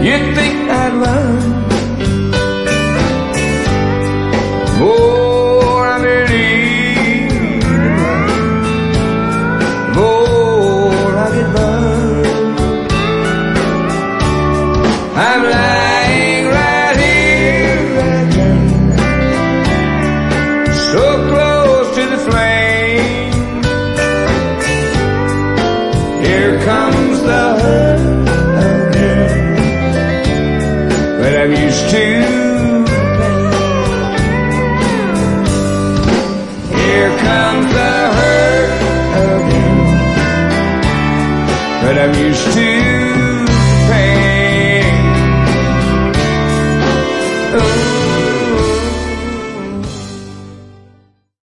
You'd think I'd learn more, I believe, more I could learn. I'm lying right here again, so close to the flame. Here comes the hurt again, but I'm used to the pain. Here comes the hurt again, but I'm used to the pain. Oh.